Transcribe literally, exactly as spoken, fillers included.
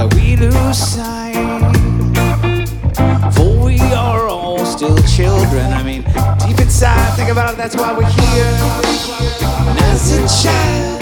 that we lose sight. For we are all still children. I mean, deep inside, think about it, that's why we're here. And as a child